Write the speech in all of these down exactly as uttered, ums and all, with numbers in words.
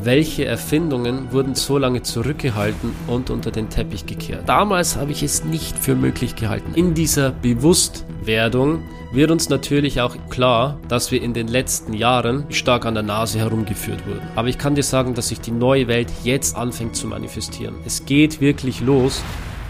welche Erfindungen wurden so lange zurückgehalten und unter den Teppich gekehrt. Damals habe ich es nicht für möglich gehalten. In dieser Bewusstwerdung wird uns natürlich auch klar, dass wir in den letzten Jahren stark an der Nase herumgeführt wurden. Aber ich kann dir sagen, dass sich die neue Welt jetzt anfängt zu manifestieren. Es geht wirklich los.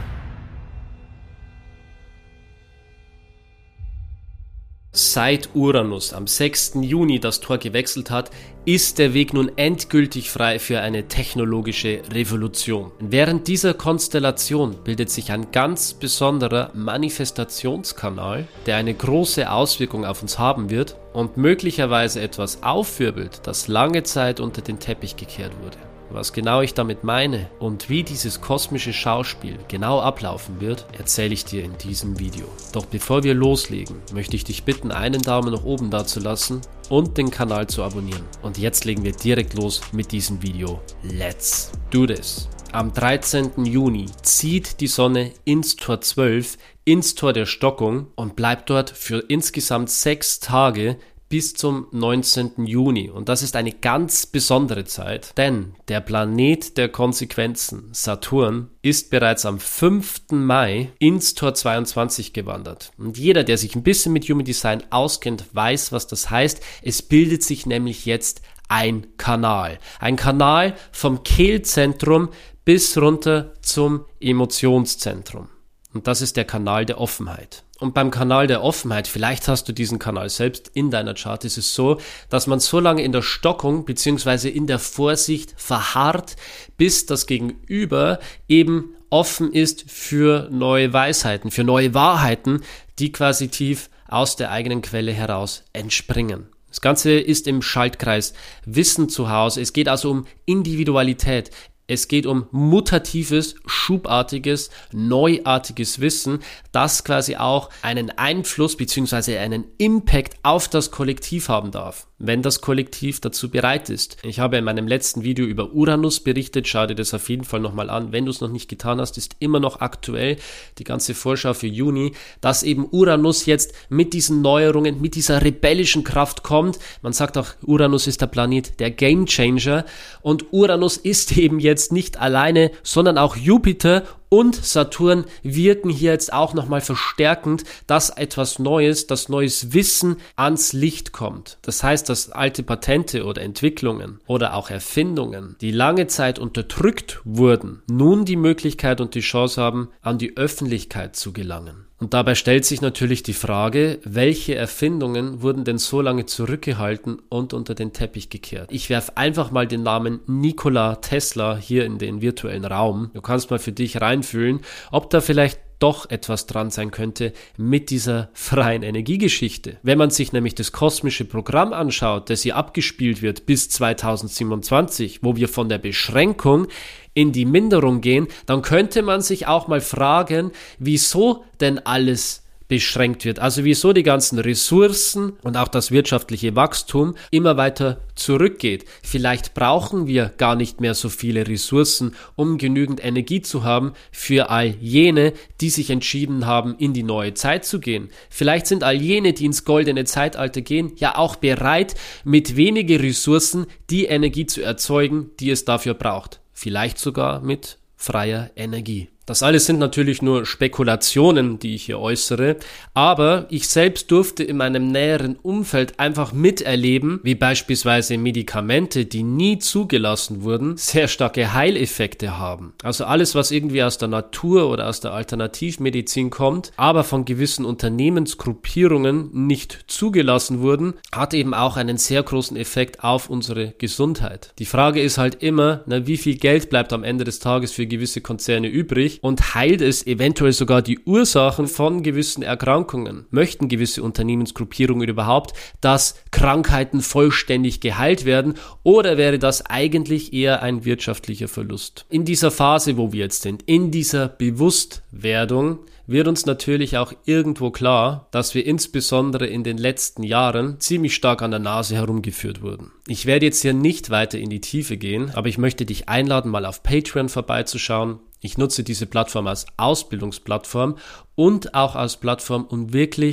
Seit Uranus am sechsten Juni das Tor gewechselt hat, ist der Weg nun endgültig frei für eine technologische Revolution. Während dieser Konstellation bildet sich ein ganz besonderer Manifestationskanal, der eine große Auswirkung auf uns haben wird und möglicherweise etwas aufwirbelt, das lange Zeit unter den Teppich gekehrt wurde. Was genau ich damit meine und wie dieses kosmische Schauspiel genau ablaufen wird, erzähle ich dir in diesem Video. Doch bevor wir loslegen, möchte ich dich bitten, einen Daumen nach oben dazulassen und den Kanal zu abonnieren. Und jetzt legen wir direkt los mit diesem Video. Let's do this! Am dreizehnten Juni zieht die Sonne ins Tor zwölf, ins Tor der Stockung und bleibt dort für insgesamt sechs Tage bis zum neunzehnten Juni. Und das ist eine ganz besondere Zeit, denn der Planet der Konsequenzen, Saturn, ist bereits am fünften Mai ins Tor zweiundzwanzig gewandert. Und jeder, der sich ein bisschen mit Human Design auskennt, weiß, was das heißt. Es bildet sich nämlich jetzt ein Kanal. Ein Kanal vom Kehlzentrum bis runter zum Emotionszentrum. Und das ist der Kanal der Offenheit. Und beim Kanal der Offenheit, vielleicht hast du diesen Kanal selbst in deiner Chart, ist es so, dass man so lange in der Stockung bzw. in der Vorsicht verharrt, bis das Gegenüber eben offen ist für neue Weisheiten, für neue Wahrheiten, die quasi tief aus der eigenen Quelle heraus entspringen. Das Ganze ist im Schaltkreis Wissen zu Hause. Es geht also um Individualität. Es geht um mutatives, schubartiges, neuartiges Wissen, das quasi auch einen Einfluss bzw. einen Impact auf das Kollektiv haben darf, wenn das Kollektiv dazu bereit ist. Ich habe in meinem letzten Video über Uranus berichtet, schau dir das auf jeden Fall nochmal an. Wenn du es noch nicht getan hast, ist immer noch aktuell die ganze Vorschau für Juni, dass eben Uranus jetzt mit diesen Neuerungen, mit dieser rebellischen Kraft kommt. Man sagt auch, Uranus ist der Planet der Gamechanger und Uranus ist eben jetzt nicht alleine, sondern auch Jupiter und Saturn wirken hier jetzt auch nochmal verstärkend, dass etwas Neues, dass neues Wissen ans Licht kommt. Das heißt, dass alte Patente oder Entwicklungen oder auch Erfindungen, die lange Zeit unterdrückt wurden, nun die Möglichkeit und die Chance haben, an die Öffentlichkeit zu gelangen. Und dabei stellt sich natürlich die Frage, welche Erfindungen wurden denn so lange zurückgehalten und unter den Teppich gekehrt? Ich werfe einfach mal den Namen Nikola Tesla hier in den virtuellen Raum. Du kannst mal für dich reinfühlen, ob da vielleicht doch etwas dran sein könnte mit dieser freien Energiegeschichte. Wenn man sich nämlich das kosmische Programm anschaut, das hier abgespielt wird bis zweitausendsiebenundzwanzig, wo wir von der Beschränkung in die Minderung gehen, dann könnte man sich auch mal fragen, wieso denn alles beschränkt wird. Also wieso die ganzen Ressourcen und auch das wirtschaftliche Wachstum immer weiter zurückgeht. Vielleicht brauchen wir gar nicht mehr so viele Ressourcen, um genügend Energie zu haben für all jene, die sich entschieden haben, in die neue Zeit zu gehen. Vielleicht sind all jene, die ins goldene Zeitalter gehen, ja auch bereit, mit wenigen Ressourcen die Energie zu erzeugen, die es dafür braucht. Vielleicht sogar mit freier Energie. Das alles sind natürlich nur Spekulationen, die ich hier äußere, aber ich selbst durfte in meinem näheren Umfeld einfach miterleben, wie beispielsweise Medikamente, die nie zugelassen wurden, sehr starke Heileffekte haben. Also alles, was irgendwie aus der Natur oder aus der Alternativmedizin kommt, aber von gewissen Unternehmensgruppierungen nicht zugelassen wurden, hat eben auch einen sehr großen Effekt auf unsere Gesundheit. Die Frage ist halt immer, na, wie viel Geld bleibt am Ende des Tages für gewisse Konzerne übrig? Und heilt es eventuell sogar die Ursachen von gewissen Erkrankungen? Möchten gewisse Unternehmensgruppierungen überhaupt, dass Krankheiten vollständig geheilt werden, oder wäre das eigentlich eher ein wirtschaftlicher Verlust? In dieser Phase, wo wir jetzt sind, in dieser Bewusstwerdung, wird uns natürlich auch irgendwo klar, dass wir insbesondere in den letzten Jahren ziemlich stark an der Nase herumgeführt wurden. Ich werde jetzt hier nicht weiter in die Tiefe gehen, aber ich möchte dich einladen, mal auf Patreon vorbeizuschauen. Ich nutze diese Plattform als Ausbildungsplattform und auch als Plattform, um wirklich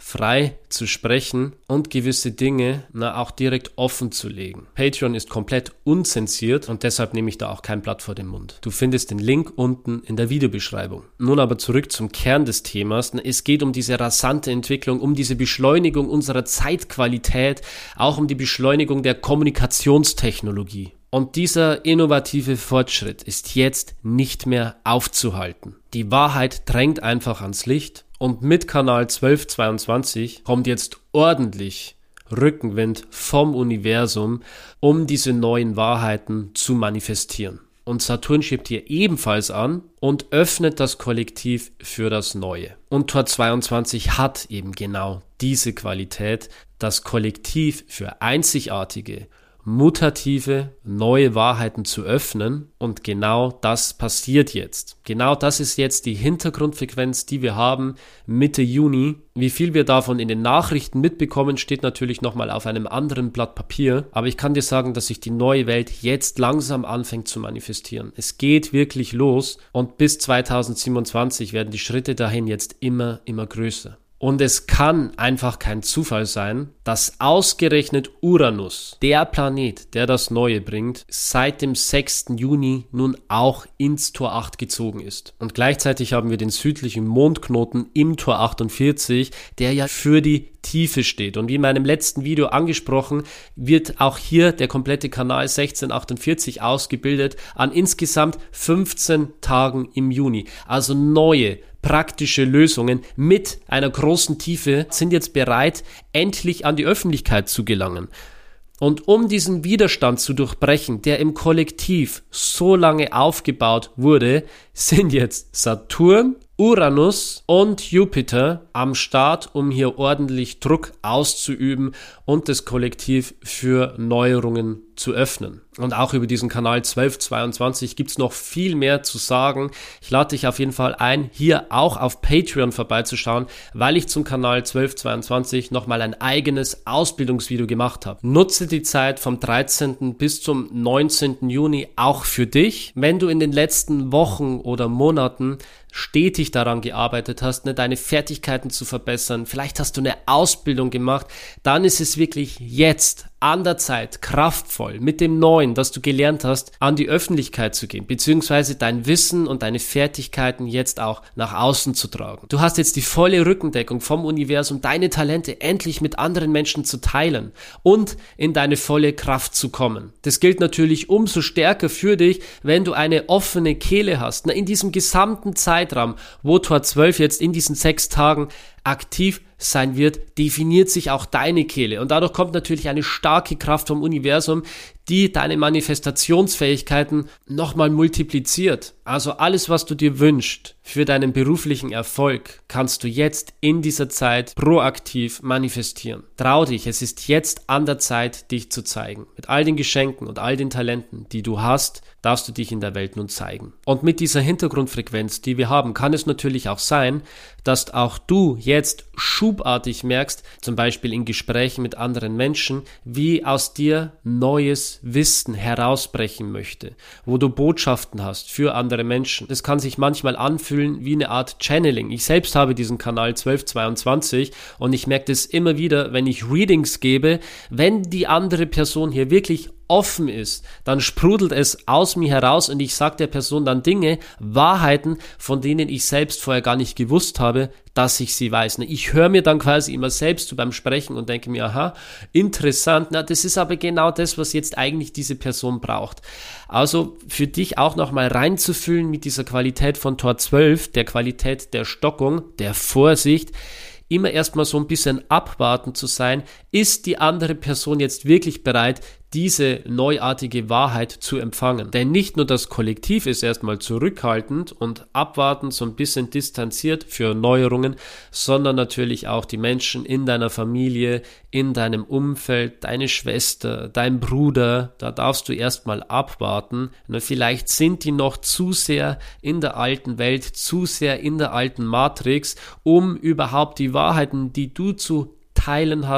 frei zu sprechen und gewisse Dinge na, auch direkt offen zu legen. Patreon ist komplett unzensiert und deshalb nehme ich da auch kein Blatt vor den Mund. Du findest den Link unten in der Videobeschreibung. Nun aber zurück zum Kern des Themas. Es geht um diese rasante Entwicklung, um diese Beschleunigung unserer Zeitqualität, auch um die Beschleunigung der Kommunikationstechnologie. Und dieser innovative Fortschritt ist jetzt nicht mehr aufzuhalten. Die Wahrheit drängt einfach ans Licht und mit Kanal zwölf zweiundzwanzig kommt jetzt ordentlich Rückenwind vom Universum, um diese neuen Wahrheiten zu manifestieren. Und Saturn schiebt hier ebenfalls an und öffnet das Kollektiv für das Neue. Und Tor zweiundzwanzig hat eben genau diese Qualität, das Kollektiv für einzigartige, mutative, neue Wahrheiten zu öffnen und genau das passiert jetzt. Genau das ist jetzt die Hintergrundfrequenz, die wir haben Mitte Juni. Wie viel wir davon in den Nachrichten mitbekommen, steht natürlich nochmal auf einem anderen Blatt Papier, aber ich kann dir sagen, dass sich die neue Welt jetzt langsam anfängt zu manifestieren. Es geht wirklich los und bis zweitausendsiebenundzwanzig werden die Schritte dahin jetzt immer, immer größer. Und es kann einfach kein Zufall sein, dass ausgerechnet Uranus, der Planet, der das Neue bringt, seit dem sechsten Juni nun auch ins Tor acht gezogen ist. Und gleichzeitig haben wir den südlichen Mondknoten im Tor achtundvierzig, der ja für die Tiefe steht. Und wie in meinem letzten Video angesprochen, wird auch hier der komplette Kanal sechzehnhundertachtundvierzig ausgebildet an insgesamt fünfzehn Tagen im Juni. Also neue, praktische Lösungen mit einer großen Tiefe sind jetzt bereit, endlich an die Öffentlichkeit zu gelangen. Und um diesen Widerstand zu durchbrechen, der im Kollektiv so lange aufgebaut wurde, sind jetzt Saturn, Uranus und Jupiter am Start, um hier ordentlich Druck auszuüben und das Kollektiv für Neuerungen zu öffnen. Und auch über diesen Kanal zwölf zweiundzwanzig gibt es noch viel mehr zu sagen. Ich lade dich auf jeden Fall ein, hier auch auf Patreon vorbeizuschauen, weil ich zum Kanal zwölf zweiundzwanzig nochmal ein eigenes Ausbildungsvideo gemacht habe. Nutze die Zeit vom dreizehnten bis zum neunzehnten Juni auch für dich. Wenn du in den letzten Wochen oder Monaten stetig daran gearbeitet hast, ne, deine Fertigkeiten zu verbessern, vielleicht hast du eine Ausbildung gemacht, dann ist es wirklich jetzt an der Zeit, kraftvoll, mit dem Neuen, das du gelernt hast, an die Öffentlichkeit zu gehen, beziehungsweise dein Wissen und deine Fertigkeiten jetzt auch nach außen zu tragen. Du hast jetzt die volle Rückendeckung vom Universum, deine Talente endlich mit anderen Menschen zu teilen und in deine volle Kraft zu kommen. Das gilt natürlich umso stärker für dich, wenn du eine offene Kehle hast. Na, in diesem gesamten Zeitraum, wo Tor zwölf jetzt in diesen sechs Tagen aktiv sein wird, definiert sich auch deine Kehle. Und dadurch kommt natürlich eine starke Kraft vom Universum, die deine Manifestationsfähigkeiten nochmal multipliziert. Also alles, was du dir wünschst für deinen beruflichen Erfolg, kannst du jetzt in dieser Zeit proaktiv manifestieren. Trau dich, es ist jetzt an der Zeit, dich zu zeigen. Mit all den Geschenken und all den Talenten, die du hast, darfst du dich in der Welt nun zeigen. Und mit dieser Hintergrundfrequenz, die wir haben, kann es natürlich auch sein, dass auch du jetzt schubartig merkst, zum Beispiel in Gesprächen mit anderen Menschen, wie aus dir neues Wissen herausbrechen möchte, wo du Botschaften hast für andere Menschen. Das kann sich manchmal anfühlen wie eine Art Channeling. Ich selbst habe diesen Kanal zwölf zweiundzwanzig und ich merke das immer wieder, wenn ich Readings gebe, wenn die andere Person hier wirklich offen ist, dann sprudelt es aus mir heraus und ich sage der Person dann Dinge, Wahrheiten, von denen ich selbst vorher gar nicht gewusst habe, dass ich sie weiß. Ich höre mir dann quasi immer selbst so beim Sprechen und denke mir, aha, interessant, na, das ist aber genau das, was jetzt eigentlich diese Person braucht. Also für dich auch nochmal reinzufühlen mit dieser Qualität von Tor zwölf, der Qualität der Stockung, der Vorsicht, immer erstmal so ein bisschen abwarten zu sein, ist die andere Person jetzt wirklich bereit, diese neuartige Wahrheit zu empfangen. Denn nicht nur das Kollektiv ist erstmal zurückhaltend und abwartend, so ein bisschen distanziert für Neuerungen, sondern natürlich auch die Menschen in deiner Familie, in deinem Umfeld, deine Schwester, dein Bruder, da darfst du erstmal abwarten. Vielleicht sind die noch zu sehr in der alten Welt, zu sehr in der alten Matrix, um überhaupt die Wahrheiten, die du zu teilen hast,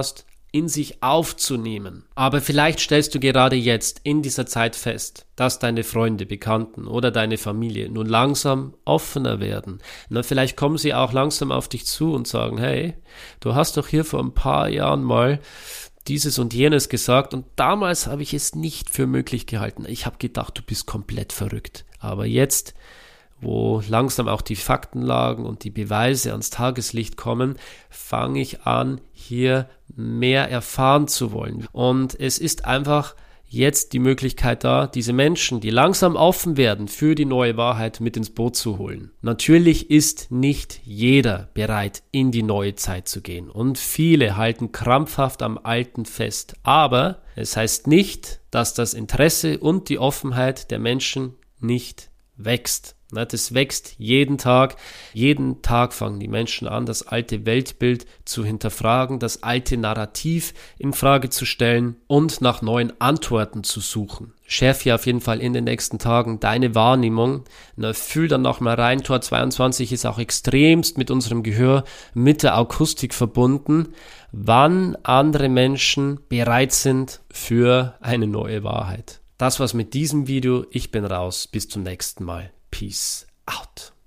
in sich aufzunehmen. Aber vielleicht stellst du gerade jetzt in dieser Zeit fest, dass deine Freunde, Bekannten oder deine Familie nun langsam offener werden. Na, vielleicht kommen sie auch langsam auf dich zu und sagen, hey, du hast doch hier vor ein paar Jahren mal dieses und jenes gesagt und damals habe ich es nicht für möglich gehalten. Ich habe gedacht, du bist komplett verrückt. Aber jetzt, wo langsam auch die Faktenlagen und die Beweise ans Tageslicht kommen, fange ich an, hier mehr erfahren zu wollen. Und es ist einfach jetzt die Möglichkeit da, diese Menschen, die langsam offen werden, für die neue Wahrheit mit ins Boot zu holen. Natürlich ist nicht jeder bereit, in die neue Zeit zu gehen. Und viele halten krampfhaft am Alten fest. Aber es heißt nicht, dass das Interesse und die Offenheit der Menschen nicht wächst. Das wächst jeden Tag. Jeden Tag fangen die Menschen an, das alte Weltbild zu hinterfragen, das alte Narrativ in Frage zu stellen und nach neuen Antworten zu suchen. Schärfe auf jeden Fall in den nächsten Tagen deine Wahrnehmung. Na, fühl dann noch mal rein. Tor zweiundzwanzig ist auch extremst mit unserem Gehör, mit der Akustik verbunden, wann andere Menschen bereit sind für eine neue Wahrheit. Das war's mit diesem Video. Ich bin raus. Bis zum nächsten Mal. Peace out.